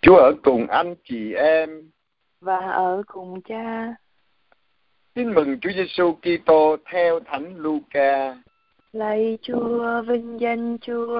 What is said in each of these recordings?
Chúa ở cùng anh chị em và ở cùng Cha. Tin mừng Chúa Giêsu Kitô theo Thánh Luca. Lạy Chúa, vinh danh Chúa.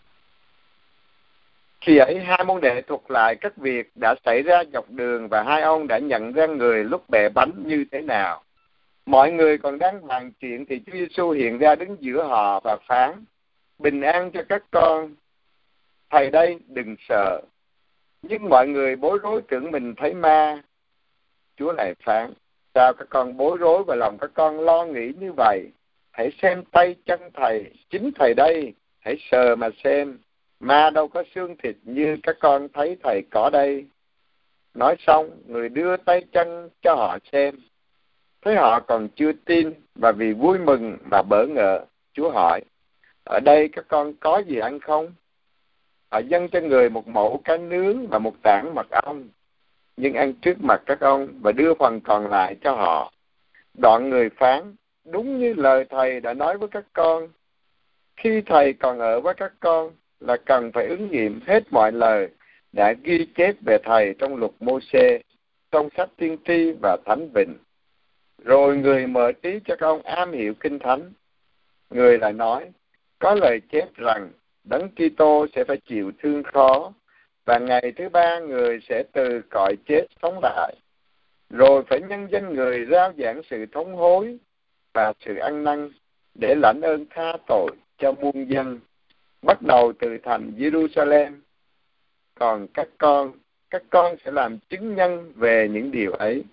Khi ấy hai môn đệ thuật lại các việc đã xảy ra dọc đường, và hai ông đã nhận ra người lúc bẻ bánh như thế nào. Mọi người còn đang bàn chuyện thì Chúa Giêsu hiện ra đứng giữa họ và phán: bình an cho các con. Thầy đây, đừng sợ. Nhưng mọi người bối rối tưởng mình thấy ma. Chúa lại phán: sao các con bối rối và lòng các con lo nghĩ như vậy? Hãy xem tay chân thầy, chính thầy đây, hãy sờ mà xem, ma đâu có xương thịt như các con thấy thầy có đây. Nói xong, người đưa tay chân cho họ xem. Thấy họ còn chưa tin, và vì vui mừng và bỡ ngỡ, Chúa hỏi: ở đây các con có gì ăn không? Họ dâng cho người một mẩu cá nướng và một tảng mật ong, nhưng ăn trước mặt các ông và đưa phần còn lại cho họ. Đoạn người phán: đúng như lời thầy đã nói với các con. Khi thầy còn ở với các con là cần phải ứng nghiệm hết mọi lời đã ghi chép về thầy trong luật Mô-sê, trong sách tiên tri và thánh vịnh. Rồi người mở trí cho các ông am hiểu kinh thánh. Người lại nói: có lời chép rằng Đấng Kitô sẽ phải chịu thương khó, và ngày thứ ba người sẽ từ cõi chết sống lại. Rồi phải nhân danh người rao giảng sự thống hối và sự ăn năn để lãnh ơn tha tội cho muôn dân, bắt đầu từ thành Jerusalem. Còn các con sẽ làm chứng nhân về những điều ấy.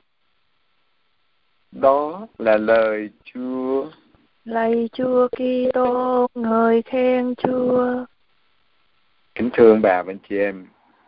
Đó là lời Chúa. Lạy Chúa Kitô, ngợi khen Chúa. Kính thưa bà và anh chị em,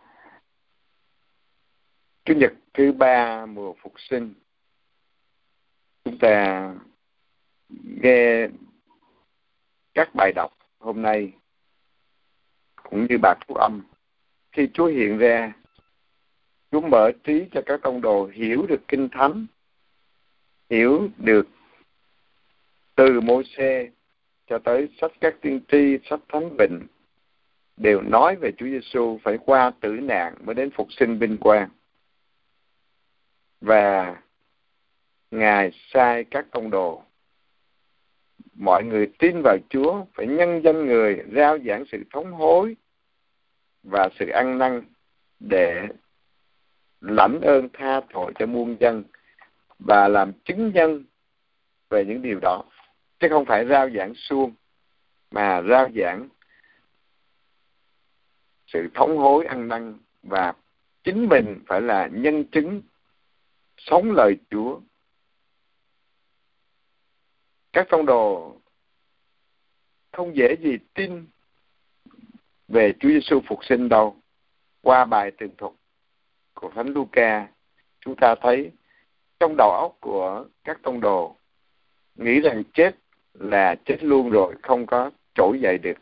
Chủ nhật thứ ba mùa Phục sinh, chúng ta nghe các bài đọc hôm nay cũng như bài phúc âm. Khi Chúa hiện ra, Chúa mở trí cho các tông đồ hiểu được kinh thánh, hiểu được từ Mô-sê cho tới sách các tiên tri, sách thánh vịnh đều nói về Chúa Giêsu phải qua tử nạn mới đến phục sinh vinh quang. Và Ngài sai các tông đồ, mọi người tin vào Chúa phải nhân danh người rao giảng sự thống hối và sự ăn năn để lãnh ơn tha tội cho muôn dân và làm chứng nhân về những điều đó, chứ không phải rao giảng suông, mà rao giảng sự thống hối ăn năn, và chính mình phải là nhân chứng sống lời Chúa. Các tông đồ không dễ gì tin về Chúa Giêsu phục sinh đâu. Qua bài tường thuật của Thánh Luca, chúng ta thấy trong đầu óc của các tông đồ nghĩ rằng chết là chết luôn rồi, không có trỗi dậy được.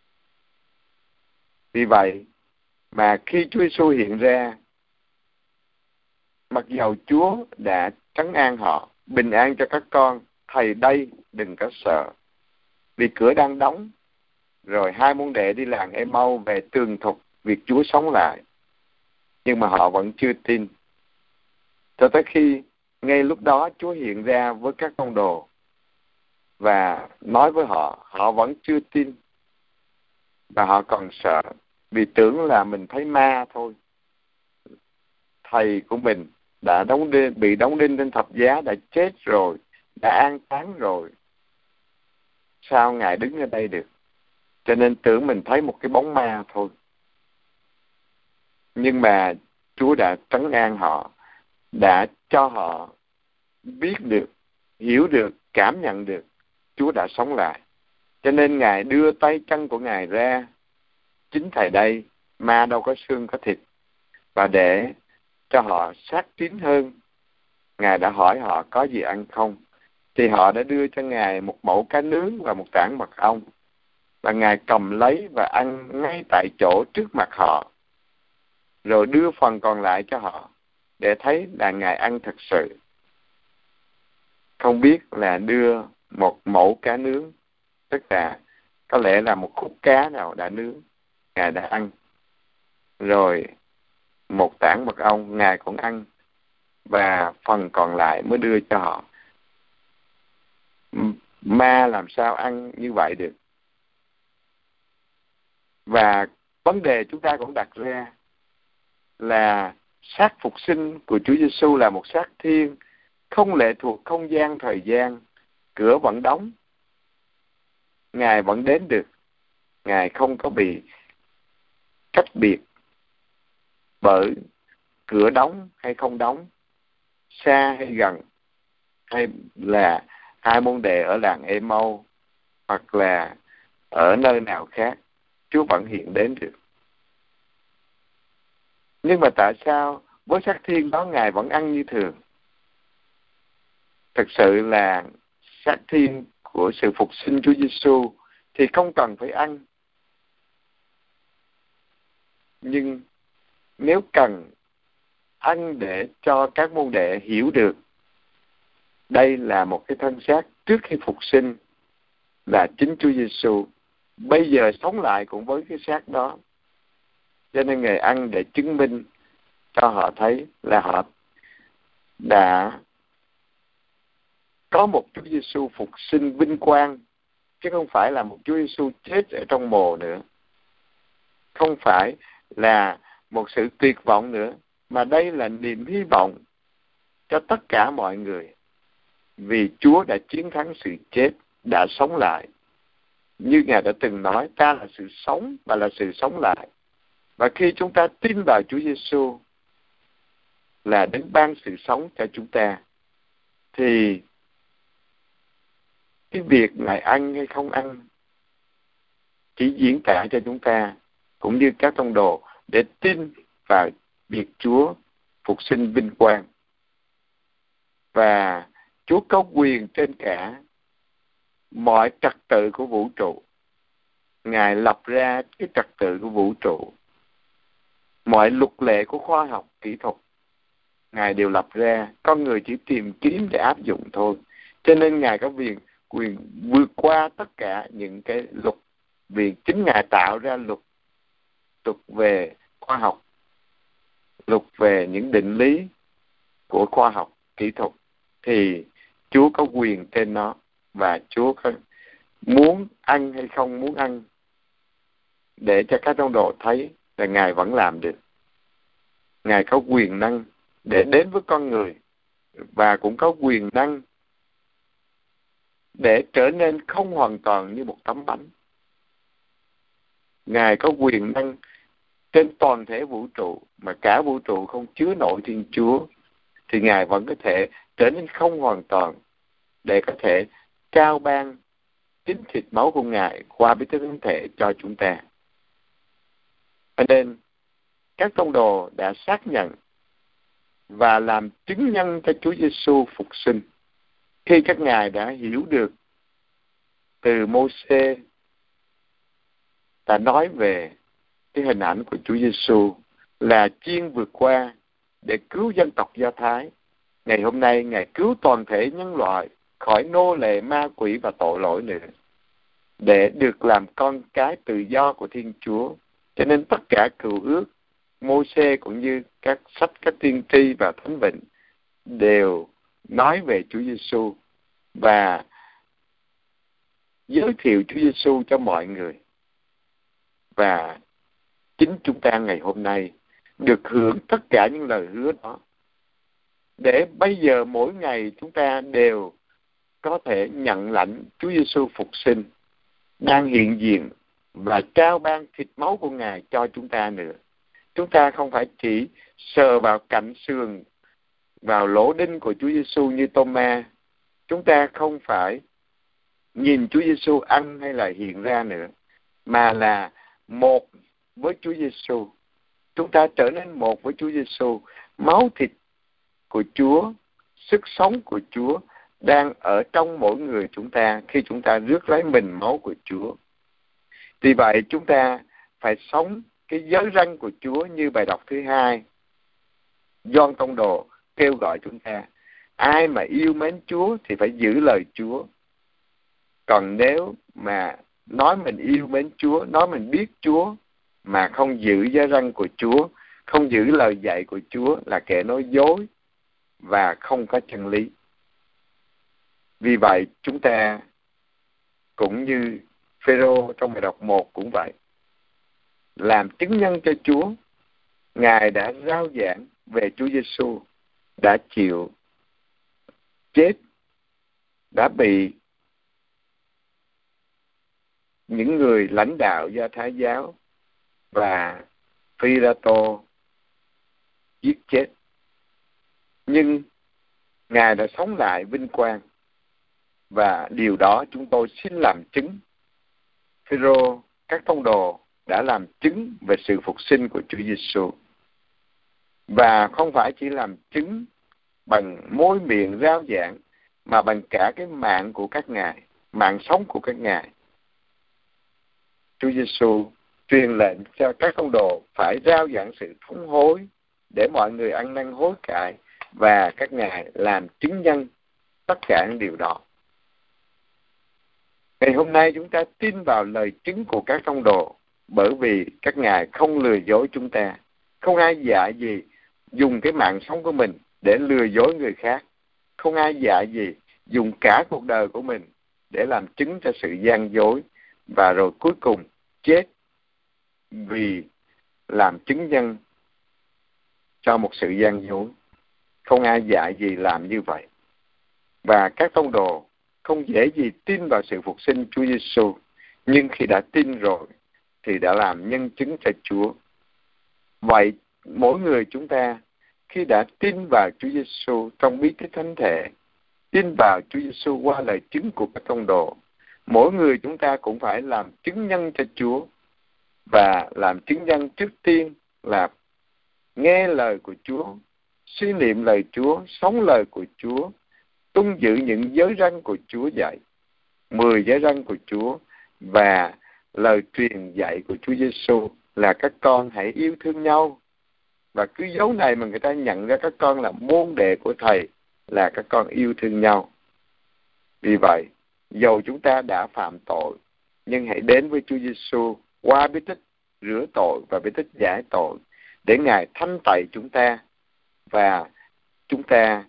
Vì vậy mà khi Chúa Giêsu hiện ra, mặc dầu Chúa đã trấn an họ: bình an cho các con, thầy đây, đừng có sợ. Vì cửa đang đóng. Rồi hai môn đệ đi làng Ê-mau về tường thuật việc Chúa sống lại, nhưng mà họ vẫn chưa tin. Cho tới khi ngay lúc đó Chúa hiện ra với các tông đồ và nói với họ, họ vẫn chưa tin, và họ còn sợ vì tưởng là mình thấy ma thôi. Thầy của mình đã bị đóng đinh trên thập giá, đã chết rồi, đã an táng rồi, sao Ngài đứng ở đây được? Cho nên tưởng mình thấy một cái bóng ma thôi. Nhưng mà Chúa đã trấn an họ, đã cho họ biết được, hiểu được, cảm nhận được Chúa đã sống lại. Cho nên Ngài đưa tay chân của Ngài ra: chính thầy đây, ma đâu có xương có thịt. Và để cho họ xác tín hơn, Ngài đã hỏi họ có gì ăn không. Thì họ đã đưa cho Ngài một mẩu cá nướng và một tảng mật ong. Và Ngài cầm lấy và ăn ngay tại chỗ trước mặt họ, rồi đưa phần còn lại cho họ, để thấy là Ngài ăn thật sự. Không biết là đưa một mẩu cá nướng, tức là có lẽ là một khúc cá nào đã nướng, Ngài đã ăn. Rồi một tảng mật ong Ngài cũng ăn, và phần còn lại mới đưa cho họ. Ma làm sao ăn như vậy được? Và vấn đề chúng ta cũng đặt ra là xác phục sinh của Chúa Giêsu là một xác thiên, không lệ thuộc không gian thời gian, cửa vẫn đóng, Ngài vẫn đến được, Ngài không có bị cách biệt bởi cửa đóng hay không đóng, xa hay gần, hay là hai môn đệ ở làng Ê-mâu hoặc là ở nơi nào khác, Chúa vẫn hiện đến được. Nhưng mà tại sao với xác thiên đó Ngài vẫn ăn như thường? Thực sự là xác thiên của sự phục sinh Chúa Giêsu thì không cần phải ăn. Nhưng nếu cần ăn để cho các môn đệ hiểu được đây là một cái thân xác trước khi phục sinh là chính Chúa Giêsu, bây giờ sống lại cũng với cái xác đó, cho nên Ngài ăn để chứng minh cho họ thấy là họ đã có một Chúa Giêsu phục sinh vinh quang, chứ không phải là một Chúa Giêsu chết ở trong mồ nữa, không phải là một sự tuyệt vọng nữa, mà đây là niềm hy vọng cho tất cả mọi người. Vì Chúa đã chiến thắng sự chết, đã sống lại. Như Ngài đã từng nói, ta là sự sống và là sự sống lại. Và khi chúng ta tin vào Chúa Giêsu là đến ban sự sống cho chúng ta, thì cái việc Ngài ăn hay không ăn chỉ diễn tả cho chúng ta, cũng như các tông đồ, để tin vào việc Chúa phục sinh vinh quang. Và Chúa có quyền trên cả mọi trật tự của vũ trụ. Ngài lập ra cái trật tự của vũ trụ. Mọi luật lệ của khoa học, kỹ thuật, Ngài đều lập ra. Con người chỉ tìm kiếm để áp dụng thôi. Cho nên Ngài có quyền vượt qua tất cả những cái luật. Vì chính Ngài tạo ra luật về khoa học, luật về những định lý của khoa học, kỹ thuật, thì Chúa có quyền trên nó, và Chúa có muốn ăn hay không muốn ăn, để cho các tông đồ thấy là Ngài vẫn làm được. Ngài có quyền năng để đến với con người, và cũng có quyền năng để trở nên không hoàn toàn như một tấm bánh. Ngài có quyền năng trên toàn thể vũ trụ, mà cả vũ trụ không chứa nổi Thiên Chúa, thì Ngài vẫn có thể trở nên không hoàn toàn, để có thể trao ban chính thịt máu của Ngài qua bí tích thánh thể cho chúng ta. Cho nên các tông đồ đã xác nhận và làm chứng nhân cho Chúa Giêsu phục sinh khi các ngài đã hiểu được từ Mô-sê đã nói về cái hình ảnh của Chúa Giêsu là chiên vượt qua để cứu dân tộc Do Thái. Ngày hôm nay Ngài cứu toàn thể nhân loại khỏi nô lệ ma quỷ và tội lỗi nữa, để được làm con cái tự do của Thiên Chúa. Cho nên tất cả cựu ước, Mô-sê cũng như các sách, các tiên tri và thánh vịnh đều nói về Chúa Giêsu và giới thiệu Chúa Giêsu cho mọi người. Và chính chúng ta ngày hôm nay được hưởng tất cả những lời hứa đó, để bây giờ mỗi ngày chúng ta đều có thể nhận lãnh Chúa Giêsu phục sinh đang hiện diện và trao ban thịt máu của Ngài cho chúng ta nữa. Chúng ta không phải chỉ sờ vào cạnh sườn, vào lỗ đinh của Chúa Giêsu như Tô-ma. Chúng ta không phải nhìn Chúa Giêsu ăn hay là hiện ra nữa, mà là một với Chúa Giêsu. Chúng ta trở nên một với Chúa Giêsu. Máu thịt của Chúa, sức sống của Chúa đang ở trong mỗi người chúng ta khi chúng ta rước lấy mình máu của Chúa. Vì vậy chúng ta phải sống cái giới răn của Chúa như bài đọc thứ 2. Gioan Tông Đồ kêu gọi chúng ta, ai mà yêu mến Chúa thì phải giữ lời Chúa. Còn nếu mà nói mình yêu mến Chúa, nói mình biết Chúa mà không giữ giới răn của Chúa, không giữ lời dạy của Chúa là kẻ nói dối và không có chân lý. Vì vậy chúng ta cũng như Phêrô trong bài đọc 1 cũng vậy, làm chứng nhân cho Chúa. Ngài đã rao giảng về Chúa Giêsu đã chịu chết, đã bị những người lãnh đạo Do Thái giáo và Phi-la-tô giết chết. Nhưng Ngài đã sống lại vinh quang, và điều đó chúng tôi xin làm chứng. Phêrô, các tông đồ đã làm chứng về sự phục sinh của Chúa Giêsu, và không phải chỉ làm chứng bằng môi miệng rao giảng, mà bằng cả cái mạng của các ngài, mạng sống của các ngài. Chúa Giêsu truyền lệnh cho các tông đồ phải rao giảng sự thống hối để mọi người ăn năn hối cải, và các ngài làm chứng nhân tất cả những điều đó. Ngày hôm nay chúng ta tin vào lời chứng của các tông đồ, bởi vì các ngài không lừa dối chúng ta. Không ai dạy gì dùng cái mạng sống của mình để lừa dối người khác. Không ai dạy gì dùng cả cuộc đời của mình để làm chứng cho sự gian dối, và rồi cuối cùng chết vì làm chứng nhân cho một sự gian dối. Không ai dạy gì làm như vậy. Và các tông đồ không dễ gì tin vào sự phục sinh Chúa Giêsu, nhưng khi đã tin rồi thì đã làm nhân chứng cho Chúa. Vậy mỗi người chúng ta khi đã tin vào Chúa Giêsu trong bí tích thánh thể, tin vào Chúa Giêsu qua lời chứng của các tông đồ, mỗi người chúng ta cũng phải làm chứng nhân cho Chúa. Và làm chứng nhân trước tiên là nghe lời của Chúa, suy niệm lời Chúa, sống lời của Chúa, tuân giữ những giới răn của Chúa dạy, 10 giới răn của Chúa, và lời truyền dạy của Chúa Giêsu là các con hãy yêu thương nhau. Và cứ dấu này mà người ta nhận ra các con là môn đệ của Thầy, là các con yêu thương nhau. Vì vậy, dầu chúng ta đã phạm tội, nhưng hãy đến với Chúa Giêsu qua bí tích rửa tội và bí tích giải tội, để Ngài thanh tẩy chúng ta, và chúng ta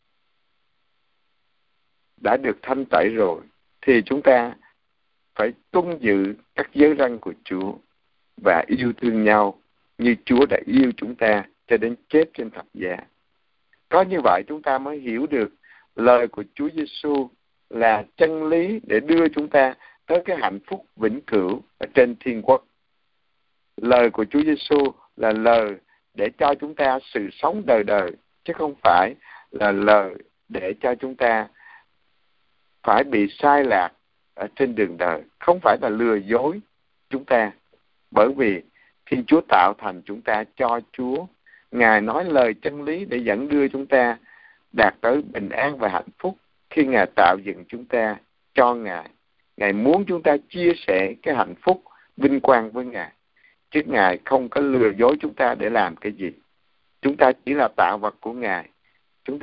đã được thanh tẩy rồi thì chúng ta phải tuân giữ các giới răn của Chúa và yêu thương nhau như Chúa đã yêu chúng ta cho đến chết trên thập giá. Có như vậy chúng ta mới hiểu được lời của Chúa Giêsu là chân lý để đưa chúng ta tới cái hạnh phúc vĩnh cửu ở trên thiên quốc. Lời của Chúa Giêsu là lời để cho chúng ta sự sống đời đời, chứ không phải là lời để cho chúng ta phải bị sai lạc ở trên đường đời, không phải là lừa dối chúng ta. Bởi vì Thiên Chúa tạo thành chúng ta cho Chúa, Ngài nói lời chân lý để dẫn đưa chúng ta đạt tới bình an và hạnh phúc. Khi Ngài tạo dựng chúng ta cho Ngài, Ngài muốn chúng ta chia sẻ cái hạnh phúc, vinh quang với Ngài, chứ Ngài không có lừa dối chúng ta để làm cái gì. Chúng ta chỉ là tạo vật của Ngài. Chúng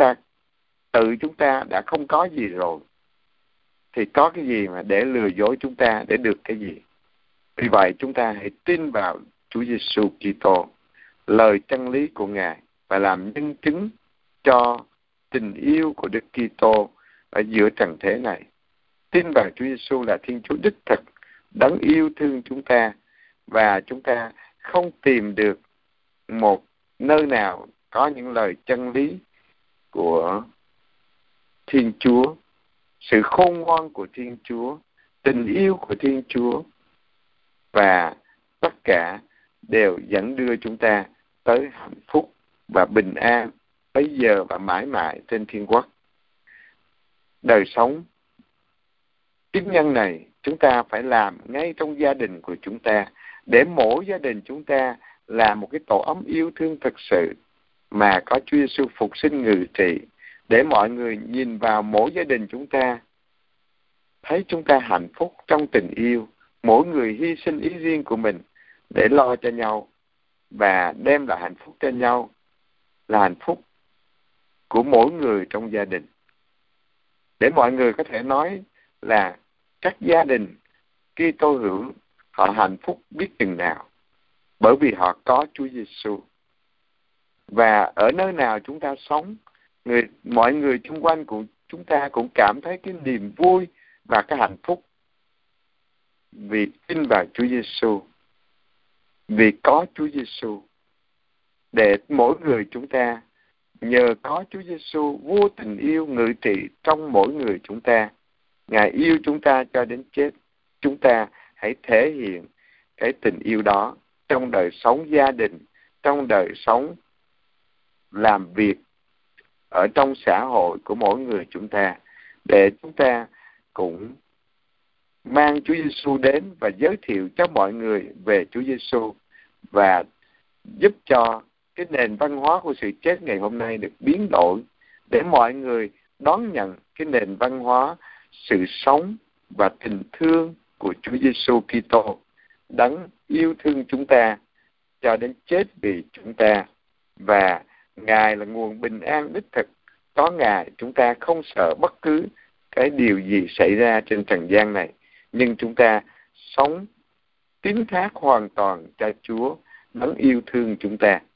ta đã không có gì rồi, thì có cái gì mà để lừa dối chúng ta để được cái gì? Vì vậy chúng ta hãy tin vào Chúa Giêsu Kitô, lời chân lý của Ngài, và làm nhân chứng cho tình yêu của Đức Kitô ở giữa trần thế này. Tin vào Chúa Giêsu là Thiên Chúa đích thực, đấng yêu thương chúng ta, và chúng ta không tìm được một nơi nào có những lời chân lý của Thiên Chúa, sự khôn ngoan của Thiên Chúa, tình yêu của Thiên Chúa, và tất cả đều dẫn đưa chúng ta tới hạnh phúc và bình an bây giờ và mãi mãi trên thiên quốc. Đời sống chứng nhân này chúng ta phải làm ngay trong gia đình của chúng ta, để mỗi gia đình chúng ta là một cái tổ ấm yêu thương thực sự mà có Chúa Giêsu phục sinh ngự trị, để mọi người nhìn vào mỗi gia đình chúng ta thấy chúng ta hạnh phúc trong tình yêu, mỗi người hy sinh ý riêng của mình để lo cho nhau và đem lại hạnh phúc cho nhau, là hạnh phúc của mỗi người trong gia đình. Để mọi người có thể nói là các gia đình Kitô hữu họ hạnh phúc biết chừng nào, bởi vì họ có Chúa Giêsu. Và ở nơi nào chúng ta sống, mọi người xung quanh của chúng ta cũng cảm thấy cái niềm vui và cái hạnh phúc vì tin vào Chúa Giêsu, vì có Chúa Giêsu. Để mỗi người chúng ta nhờ có Chúa Giêsu vô tình yêu ngự trị trong mỗi người chúng ta. Ngài yêu chúng ta cho đến chết. Chúng ta hãy thể hiện cái tình yêu đó trong đời sống gia đình, trong đời sống làm việc, ở trong xã hội của mỗi người chúng ta, để chúng ta cũng mang Chúa Giêsu đến và giới thiệu cho mọi người về Chúa Giêsu, và giúp cho cái nền văn hóa của sự chết ngày hôm nay được biến đổi, để mọi người đón nhận cái nền văn hóa sự sống và tình thương của Chúa Giêsu Kitô, đấng yêu thương chúng ta cho đến chết vì chúng ta. Và Ngài là nguồn bình an đích thực. Có Ngài chúng ta không sợ bất cứ cái điều gì xảy ra trên trần gian này, nhưng chúng ta sống tín thác hoàn toàn cho Chúa, đấng yêu thương chúng ta.